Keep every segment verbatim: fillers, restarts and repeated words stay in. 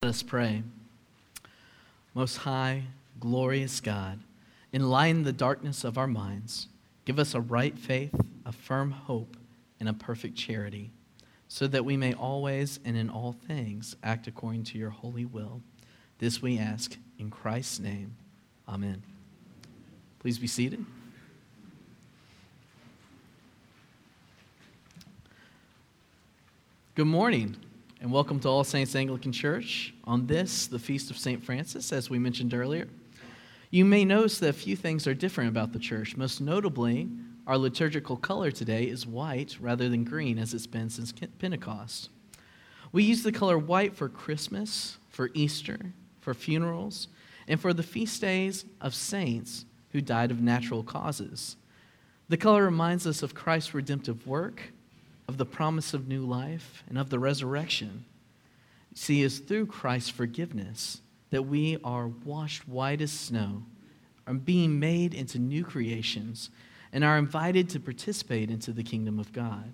us pray. Most high, glorious God, enlighten the darkness of our minds. Give us a right faith, a firm hope, and a perfect charity, so that we may always and in all things act according to your holy will. This we ask in Christ's name. Amen. Please be seated. Good morning, and welcome to All Saints Anglican Church on this, the Feast of Saint Francis, as we mentioned earlier. You may notice that a few things are different about the church. Most notably, our liturgical color today is white rather than green, as it's been since Pentecost. We use the color white for Christmas, for Easter, for funerals, and for the feast days of saints who died of natural causes. The color reminds us of Christ's redemptive work, of the promise of new life, and of the resurrection. See, it's through Christ's forgiveness that we are washed white as snow, are being made into new creations, and are invited to participate into the kingdom of God.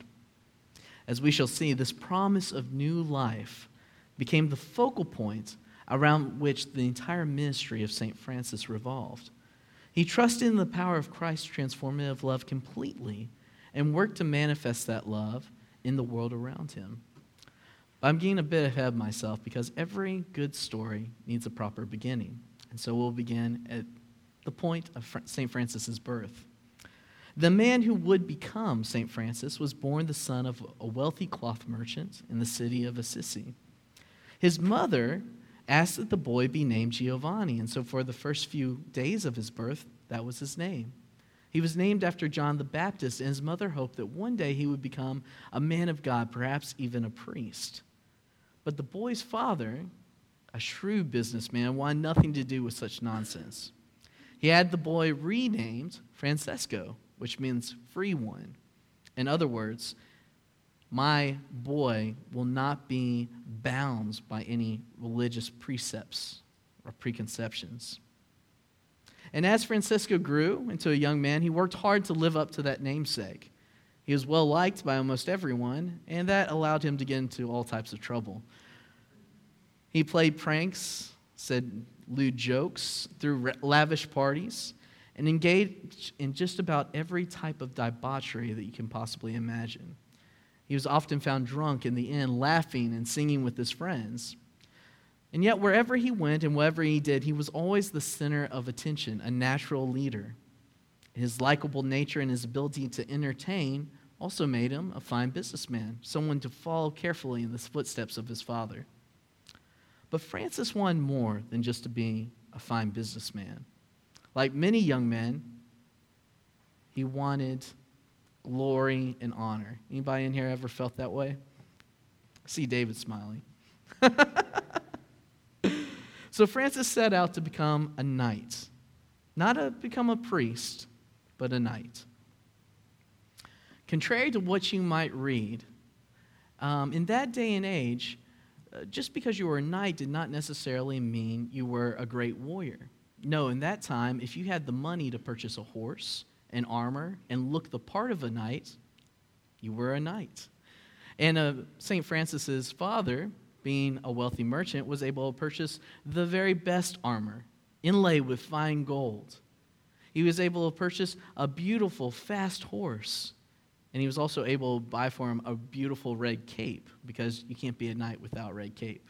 As we shall see, this promise of new life became the focal point around which the entire ministry of Saint Francis revolved. He trusted in the power of Christ's transformative love completely and worked to manifest that love in the world around him. I'm getting a bit ahead of myself because every good story needs a proper beginning. And so we'll begin at the point of Saint Francis's birth. The man who would become Saint Francis was born the son of a wealthy cloth merchant in the city of Assisi. His mother asked that the boy be named Giovanni, and so for the first few days of his birth, that was his name. He was named after John the Baptist, and his mother hoped that one day he would become a man of God, perhaps even a priest. But the boy's father, a shrewd businessman, wanted nothing to do with such nonsense. He had the boy renamed Francesco, which means free one. In other words, my boy will not be bound by any religious precepts or preconceptions. And as Francesco grew into a young man, he worked hard to live up to that namesake. He was well liked by almost everyone, and that allowed him to get into all types of trouble. He played pranks, said lewd jokes, threw lavish parties, and engaged in just about every type of debauchery that you can possibly imagine. He was often found drunk in the inn, laughing and singing with his friends. And yet, wherever he went and whatever he did, he was always the center of attention, a natural leader. His likable nature and his ability to entertain also made him a fine businessman, someone to follow carefully in the footsteps of his father. But Francis wanted more than just to be a fine businessman. Like many young men, he wanted glory and honor. Anybody in here ever felt that way? I see David smiling. So Francis set out to become a knight. Not to become a priest, but a knight. Contrary to what you might read, um, in that day and age, uh, just because you were a knight did not necessarily mean you were a great warrior. No, in that time, if you had the money to purchase a horse and armor and look the part of a knight, you were a knight. And uh, Saint Francis's father, being a wealthy merchant, was able to purchase the very best armor, inlaid with fine gold. He was able to purchase a beautiful, fast horse, and he was also able to buy for him a beautiful red cape, because you can't be a knight without a red cape.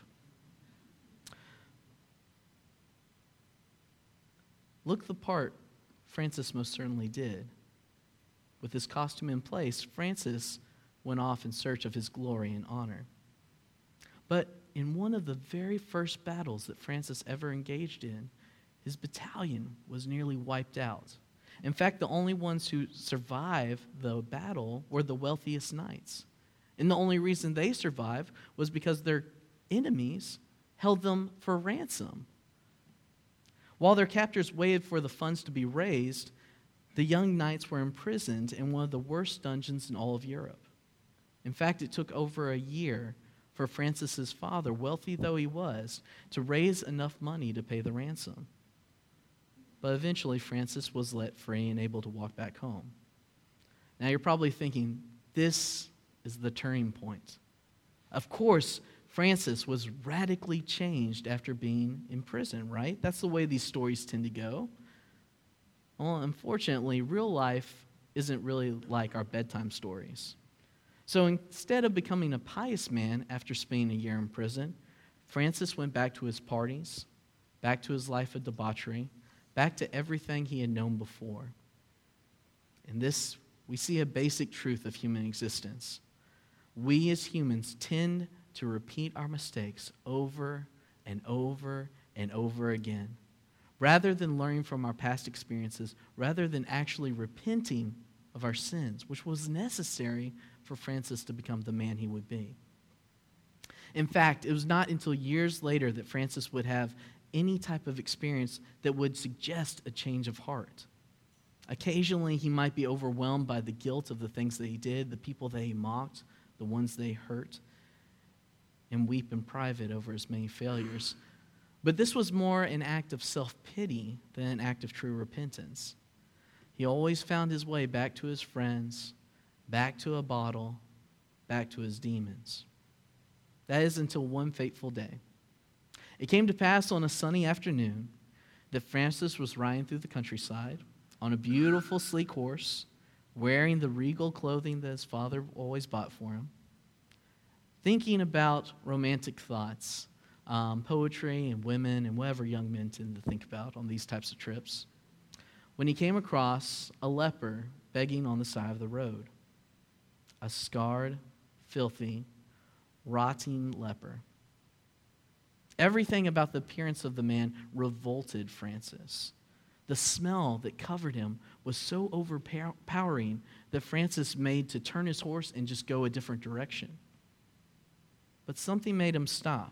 Look the part Francis most certainly did. With his costume in place, Francis went off in search of his glory and honor. But in one of the very first battles that Francis ever engaged in, his battalion was nearly wiped out. In fact, the only ones who survived the battle were the wealthiest knights. And the only reason they survived was because their enemies held them for ransom. While their captors waited for the funds to be raised, the young knights were imprisoned in one of the worst dungeons in all of Europe. In fact, it took over a year for Francis's father, wealthy though he was, to raise enough money to pay the ransom. But eventually, Francis was let free and able to walk back home. Now, you're probably thinking, this is the turning point. Of course, Francis was radically changed after being in prison, right? That's the way these stories tend to go. Well, unfortunately, real life isn't really like our bedtime stories. So instead of becoming a pious man after spending a year in prison, Francis went back to his parties, back to his life of debauchery, back to everything he had known before. In this, we see a basic truth of human existence. We as humans tend to repeat our mistakes over and over and over again. Rather than learning from our past experiences, rather than actually repenting of our sins, which was necessary for Francis to become the man he would be. In fact, it was not until years later that Francis would have any type of experience that would suggest a change of heart. Occasionally, he might be overwhelmed by the guilt of the things that he did, the people that he mocked, the ones they hurt, and weep in private over his many failures. But this was more an act of self-pity than an act of true repentance. He always found his way back to his friends, back to a bottle, back to his demons. That is until one fateful day. It came to pass on a sunny afternoon that Francis was riding through the countryside on a beautiful, sleek horse, wearing the regal clothing that his father always bought for him, thinking about romantic thoughts, um, poetry and women and whatever young men tend to think about on these types of trips, when he came across a leper begging on the side of the road, a scarred, filthy, rotting leper. Everything about the appearance of the man revolted Francis. The smell that covered him was so overpowering that Francis made to turn his horse and just go a different direction. But something made him stop.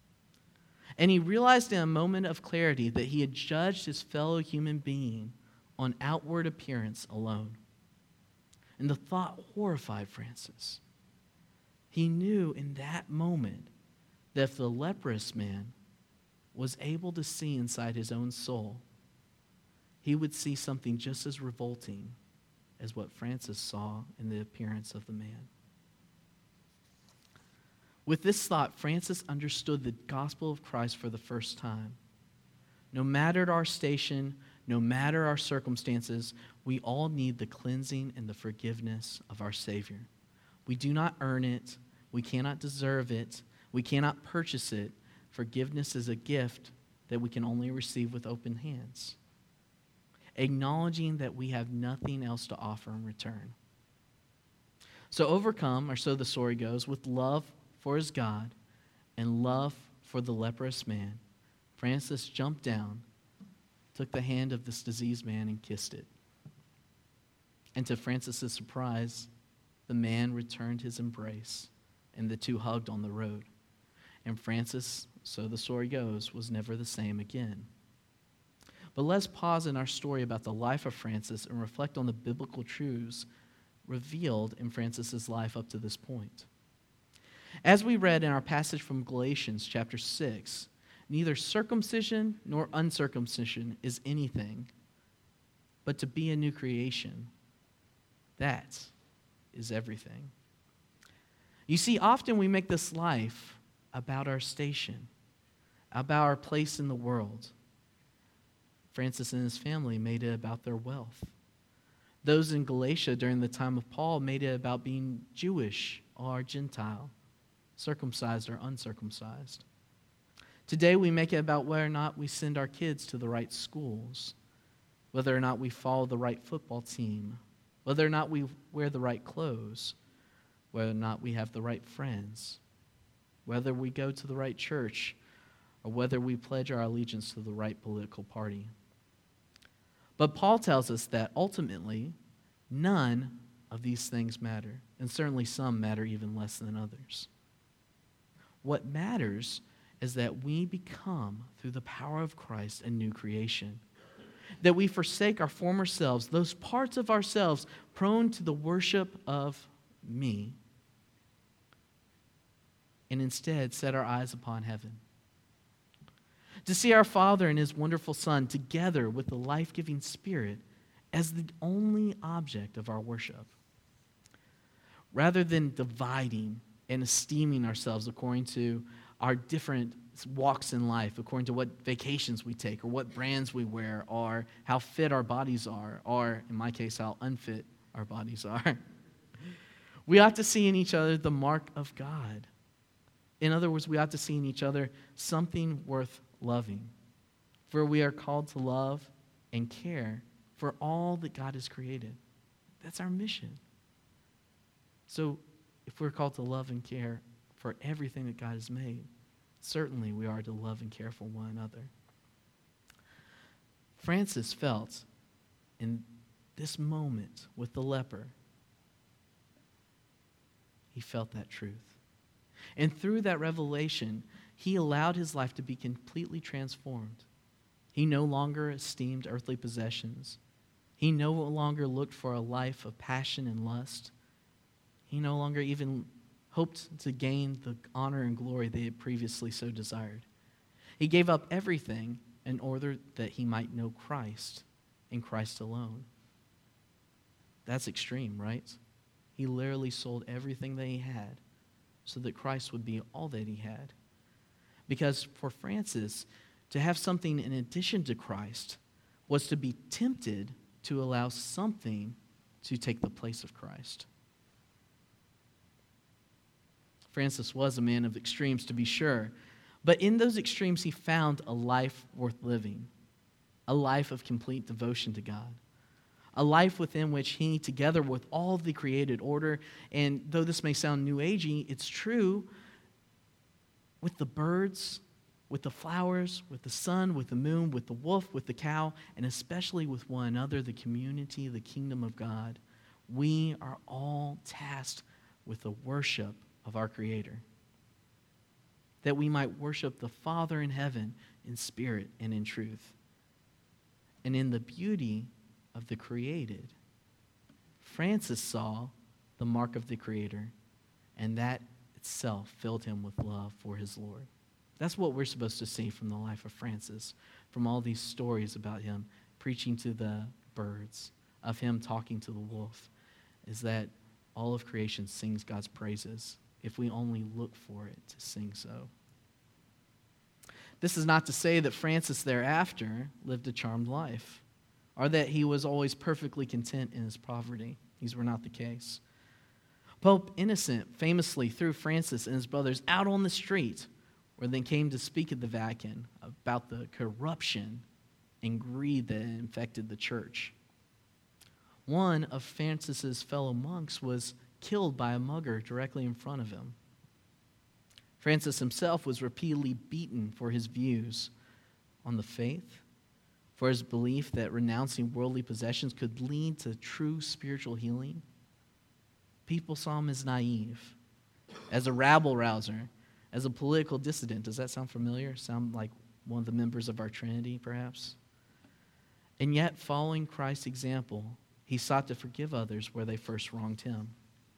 And he realized in a moment of clarity that he had judged his fellow human being on outward appearance alone. And the thought horrified Francis. He knew in that moment that if the leprous man was able to see inside his own soul, he would see something just as revolting as what Francis saw in the appearance of the man. With this thought, Francis understood the gospel of Christ for the first time. No matter our station, no matter our circumstances, we all need the cleansing and the forgiveness of our Savior. We do not earn it. We cannot deserve it. We cannot purchase it. Forgiveness is a gift that we can only receive with open hands, acknowledging that we have nothing else to offer in return. So overcome, or so the story goes, with love for his God and love for the leprous man, Francis jumped down, took the hand of this diseased man and kissed it. And to Francis's surprise, the man returned his embrace, and the two hugged on the road. And Francis, so the story goes, was never the same again. But let's pause in our story about the life of Francis and reflect on the biblical truths revealed in Francis's life up to this point. As we read in our passage from Galatians chapter six, neither circumcision nor uncircumcision is anything, but to be a new creation, that is everything. You see, often we make this life about our station, about our place in the world. Francis and his family made it about their wealth. Those in Galatia during the time of Paul made it about being Jewish or Gentile, circumcised or uncircumcised. Today we make it about whether or not we send our kids to the right schools, whether or not we follow the right football team, whether or not we wear the right clothes, whether or not we have the right friends, whether we go to the right church, or whether we pledge our allegiance to the right political party. But Paul tells us that ultimately, none of these things matter, and certainly some matter even less than others. What matters is that we become, through the power of Christ, a new creation. That we forsake our former selves, those parts of ourselves prone to the worship of me, and instead set our eyes upon heaven. To see our Father and His wonderful Son together with the life-giving Spirit as the only object of our worship. Rather than dividing and esteeming ourselves according to our different walks in life, according to what vacations we take, or what brands we wear, or how fit our bodies are, or in my case, how unfit our bodies are. We ought to see in each other the mark of God. In other words, we ought to see in each other something worth loving. For we are called to love and care for all that God has created. That's our mission. So if we're called to love and care for everything that God has made, certainly we are to love and care for one another. Francis felt in this moment with the leper, he felt that truth. And through that revelation, he allowed his life to be completely transformed. He no longer esteemed earthly possessions. He no longer looked for a life of passion and lust. He no longer even hoped to gain the honor and glory they had previously so desired. He gave up everything in order that he might know Christ and Christ alone. That's extreme, right? He literally sold everything that he had so that Christ would be all that he had. Because for Francis, to have something in addition to Christ was to be tempted to allow something to take the place of Christ. Francis was a man of extremes, to be sure, but in those extremes he found a life worth living, a life of complete devotion to God, a life within which he, together with all of the created order, and though this may sound new agey, it's true, with the birds, with the flowers, with the sun, with the moon, with the wolf, with the cow, and especially with one another, the community, the kingdom of God, we are all tasked with the worship of our Creator, that we might worship the Father in heaven in spirit and in truth. And in the beauty of the created, Francis saw the mark of the Creator, and that itself filled him with love for his Lord. That's what we're supposed to see from the life of Francis, from all these stories about him preaching to the birds, of him talking to the wolf, is that all of creation sings God's praises if we only look for it to sing so. This is not to say that Francis thereafter lived a charmed life, or that he was always perfectly content in his poverty. These were not the case. Pope Innocent famously threw Francis and his brothers out on the street, where they came to speak at the Vatican about the corruption and greed that infected the church. One of Francis's fellow monks was killed by a mugger directly in front of him. Francis himself was repeatedly beaten for his views on the faith, for his belief that renouncing worldly possessions could lead to true spiritual healing. People saw him as naive, as a rabble-rouser, as a political dissident. Does that sound familiar? Sound like one of the members of our Trinity, perhaps? And yet, following Christ's example, he sought to forgive others where they first wronged him,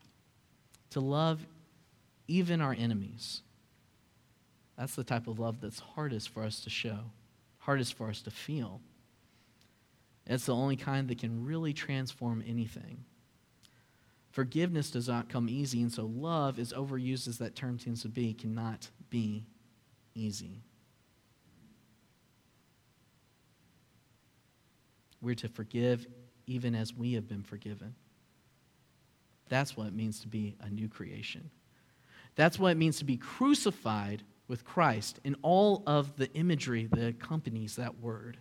to love even our enemies. That's the type of love that's hardest for us to show, hardest for us to feel. It's the only kind that can really transform anything. Forgiveness does not come easy, and so love, as overused as that term tends to be, cannot be easy. We're to forgive even as we have been forgiven. That's what it means to be a new creation. That's what it means to be crucified with Christ and all of the imagery that accompanies that word.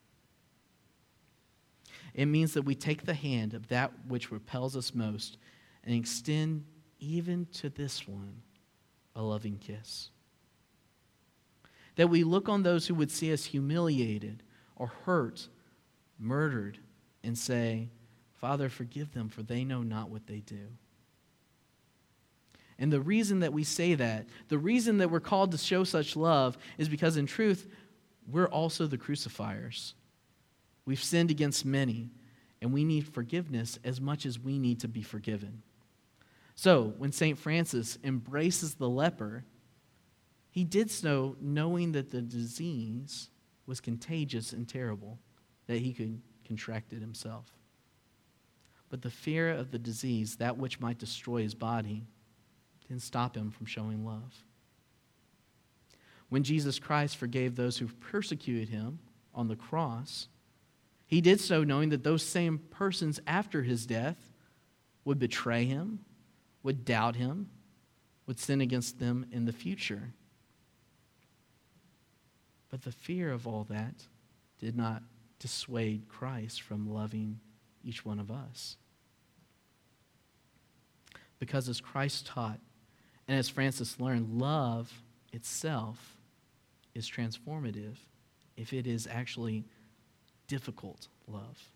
It means that we take the hand of that which repels us most and extend even to this one a loving kiss. That we look on those who would see us humiliated or hurt, murdered, and say, Father, forgive them, for they know not what they do. And the reason that we say that, the reason that we're called to show such love, is because in truth, we're also the crucifiers. We've sinned against many, and we need forgiveness as much as we need to be forgiven. So, when Saint Francis embraces the leper, he did so knowing that the disease was contagious and terrible, that he could contract it himself. But the fear of the disease, that which might destroy his body, didn't stop him from showing love. When Jesus Christ forgave those who persecuted him on the cross, he did so knowing that those same persons after his death would betray him, would doubt him, would sin against them in the future. But the fear of all that did not dissuade Christ from loving each one of us. Because as Christ taught, and as Francis learned, love itself is transformative if it is actually difficult love.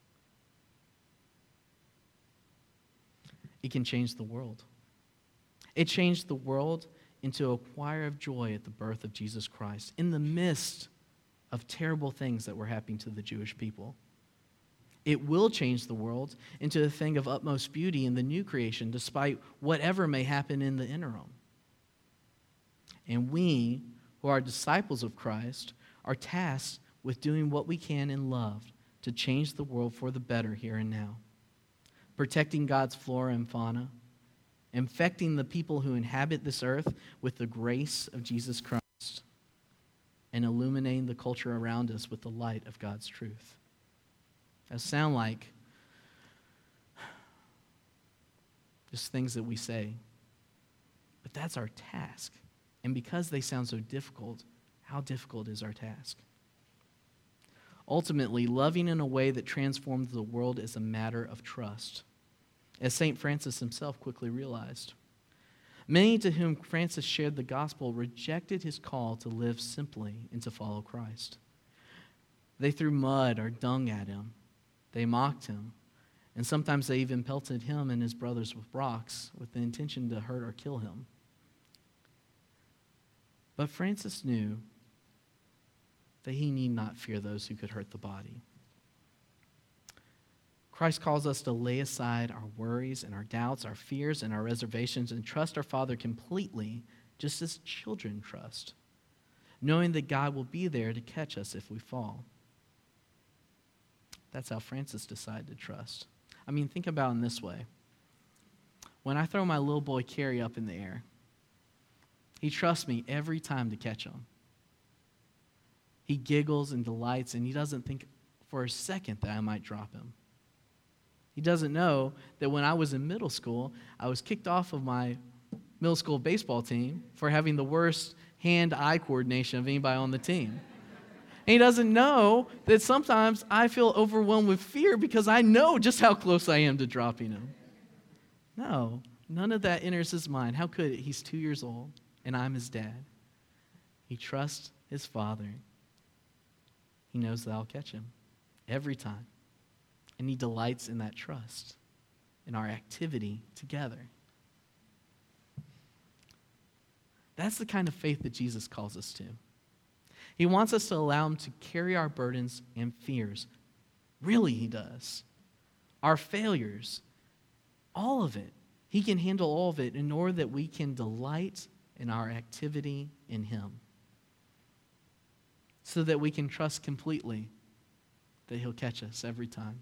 It can change the world. It changed the world into a choir of joy at the birth of Jesus Christ in the midst of terrible things that were happening to the Jewish people. It will change the world into a thing of utmost beauty in the new creation, despite whatever may happen in the interim. And we, who are disciples of Christ, are tasked with doing what we can in love to change the world for the better here and now, protecting God's flora and fauna, infecting the people who inhabit this earth with the grace of Jesus Christ, and illuminating the culture around us with the light of God's truth. That sound like just things that we say, but that's our task. And because they sound so difficult, how difficult is our task? Ultimately, loving in a way that transforms the world is a matter of trust, as Saint Francis himself quickly realized. Many to whom Francis shared the gospel rejected his call to live simply and to follow Christ. They threw mud or dung at him. They mocked him. And sometimes they even pelted him and his brothers with rocks with the intention to hurt or kill him. But Francis knew that he need not fear those who could hurt the body. Christ calls us to lay aside our worries and our doubts, our fears and our reservations, and trust our Father completely, just as children trust, knowing that God will be there to catch us if we fall. That's how Francis decided to trust. I mean, think about it in this way. When I throw my little boy Carrie up in the air, he trusts me every time to catch him. He giggles and delights, and he doesn't think for a second that I might drop him. He doesn't know that when I was in middle school, I was kicked off of my middle school baseball team for having the worst hand-eye coordination of anybody on the team. And he doesn't know that sometimes I feel overwhelmed with fear because I know just how close I am to dropping him. No, none of that enters his mind. How could it? He's two years old, and I'm his dad. He trusts his father. He knows that I'll catch him every time. And he delights in that trust, in our activity together. That's the kind of faith that Jesus calls us to. He wants us to allow him to carry our burdens and fears. Really, he does. Our failures, all of it. He can handle all of it in order that we can delight in our activity in him, so that we can trust completely that he'll catch us every time.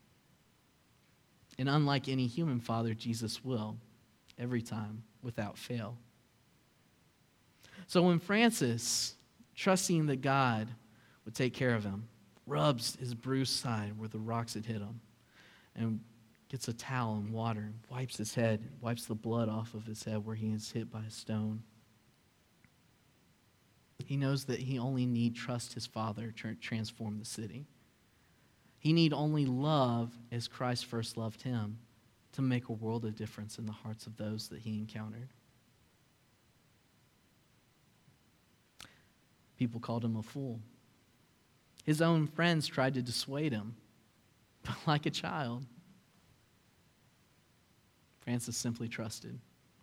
And unlike any human father, Jesus will, every time, without fail. So when Francis, trusting that God would take care of him, rubs his bruised side where the rocks had hit him, and gets a towel and water, wipes his head, wipes the blood off of his head where he is hit by a stone, he knows that he only need trust his Father to transform the city. He need only love as Christ first loved him to make a world of difference in the hearts of those that he encountered. People called him a fool. His own friends tried to dissuade him, but like a child, Francis simply trusted.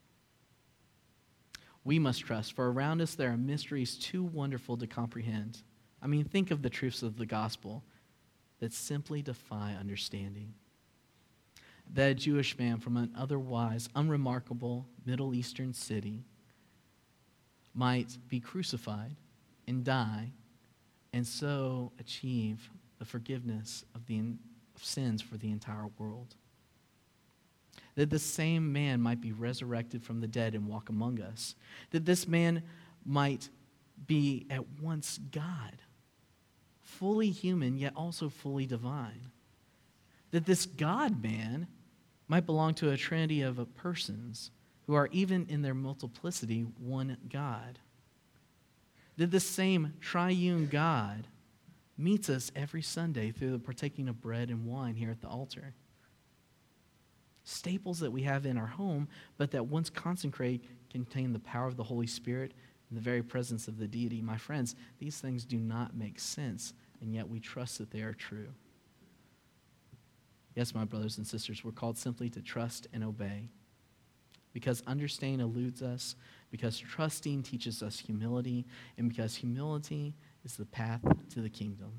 We must trust, for around us there are mysteries too wonderful to comprehend. I mean, think of the truths of the gospel that simply defy understanding. That a Jewish man from an otherwise unremarkable Middle Eastern city might be crucified and die, and so achieve the forgiveness of the of sins for the entire world. that the same man might be resurrected from the dead and walk among us, that this man might be at once God, fully human, yet also fully divine, that this God-man might belong to a trinity of persons who are even in their multiplicity one God, that this same triune God meets us every Sunday through the partaking of bread and wine here at the altar. Staples that we have in our home, but that once consecrated contain the power of the Holy Spirit and the very presence of the deity. My friends, these things do not make sense, and yet we trust that they are true. Yes, my brothers and sisters, we're called simply to trust and obey, because understanding eludes us, because trusting teaches us humility, and because humility is the path to the kingdom.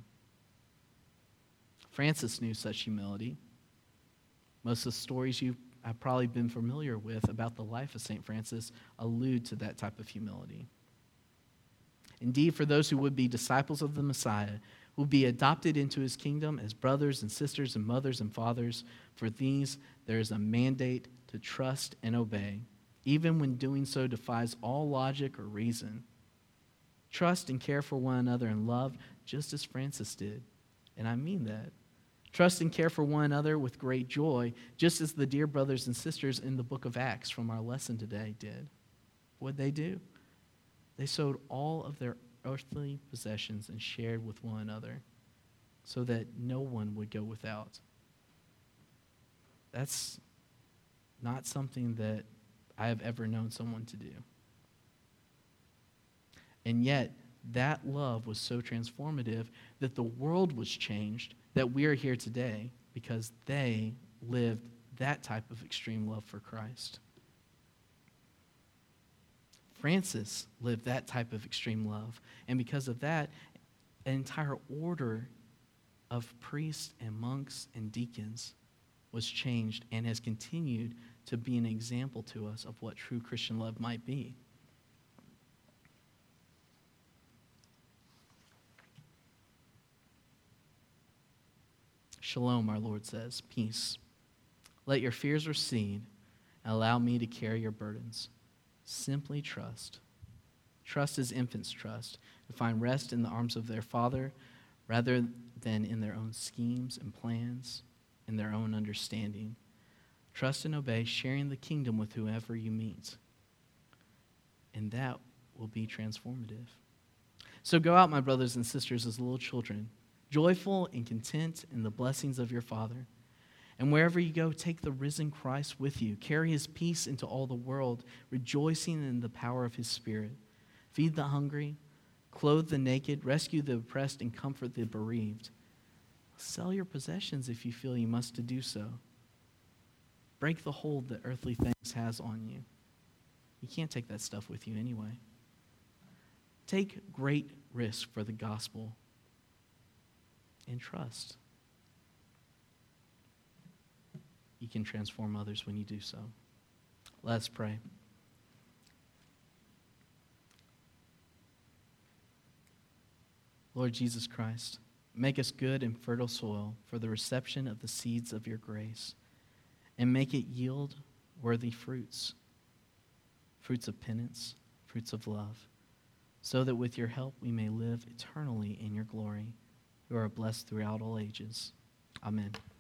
Francis knew such humility. Most of the stories you have probably been familiar with about the life of Saint Francis allude to that type of humility. Indeed, for those who would be disciples of the Messiah, who will be adopted into his kingdom as brothers and sisters and mothers and fathers, for these there is a mandate to trust and obey, even when doing so defies all logic or reason. Trust and care for one another in love, just as Francis did. And I mean that. Trust and care for one another with great joy, just as the dear brothers and sisters in the book of Acts from our lesson today did. What'd they do? They sold all of their earthly possessions and shared with one another so that no one would go without. That's not something that I have ever known someone to do. And yet, that love was so transformative that the world was changed, that we are here today because they lived that type of extreme love for Christ. Francis lived that type of extreme love, and because of that, an entire order of priests and monks and deacons was changed and has continued to be an example to us of what true Christian love might be. Shalom, our Lord says, peace. Let your fears recede and allow me to carry your burdens. Simply trust. Trust as infants trust and find rest in the arms of their Father rather than in their own schemes and plans, in their own understanding. Trust and obey, sharing the kingdom with whoever you meet. And that will be transformative. So go out, my brothers and sisters, as little children, joyful and content in the blessings of your Father. And wherever you go, take the risen Christ with you. Carry his peace into all the world, rejoicing in the power of his Spirit. Feed the hungry, clothe the naked, rescue the oppressed, and comfort the bereaved. Sell your possessions if you feel you must to do so. Break the hold that earthly things has on you. You can't take that stuff with you anyway. Take great risk for the gospel and trust. You can transform others when you do so. Let's pray. Lord Jesus Christ, make us good and fertile soil for the reception of the seeds of your grace, and make it yield worthy fruits, fruits of penance, fruits of love, so that with your help we may live eternally in your glory, who are blessed throughout all ages. Amen.